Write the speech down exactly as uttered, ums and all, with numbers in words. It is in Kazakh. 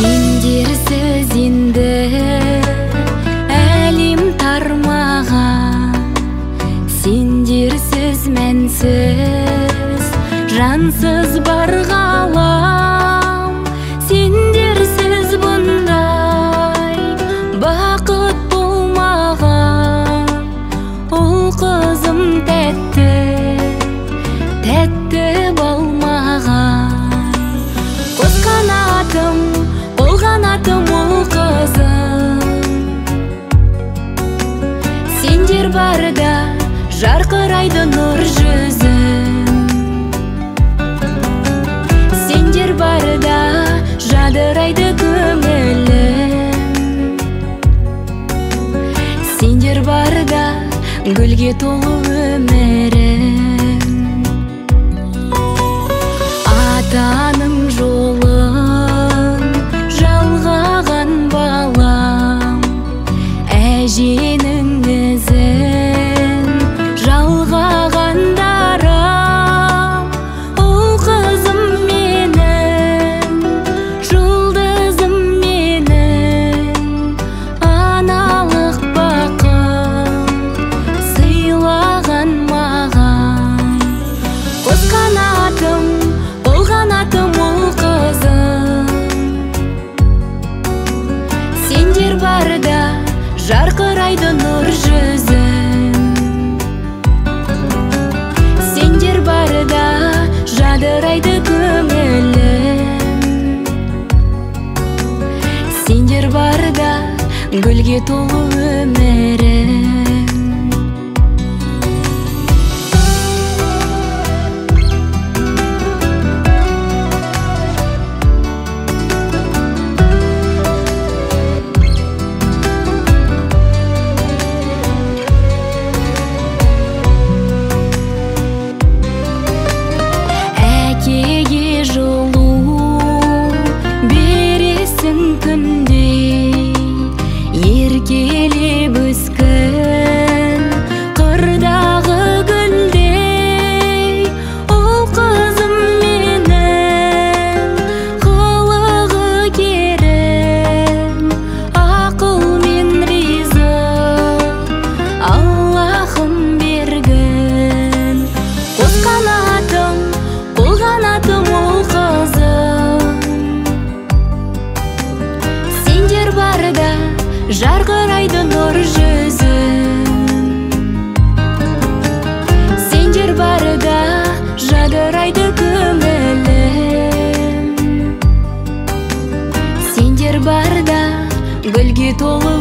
Сендер сөзінде әлем тармаған, сендер сөз мәнсіз, жансыз бар ғалам. Сендер сөз бұндай бақыт болмаған, ол қызым тәтті, тәтті болмаған. Қос қанатым, қол қанатым ол қызым. Сендер барда жарқырайды нұр жүзім. Сендер барда жадырайды көңілім. Сендер барда гүлге толы өмірім. Атаның жолын жалғаған балам, әженің ізін жалғаған дарам. Ол қызым менің, жұлдызым менің, аналық бақыт сыйлаған маған. Қос қанатым, қол қанатым ол қызым. Сендер барда жарқырайды нұр жүзім. Сендер барда жадырайды көңілім. Сендер барда гүлге толы өмірім. Әкеге жылу бересің күндей, еркелеп өскен қырдағы гүлдей. Ол қызым менің, қылығы керім, ақылмен ризық Аллахым берген. Қос қанатым, қол қанатым ол қызым. Сендер барда жарқырайды нұр жүзім. Сендер барда жадырайды көңілім. Сендер барда гүлге толы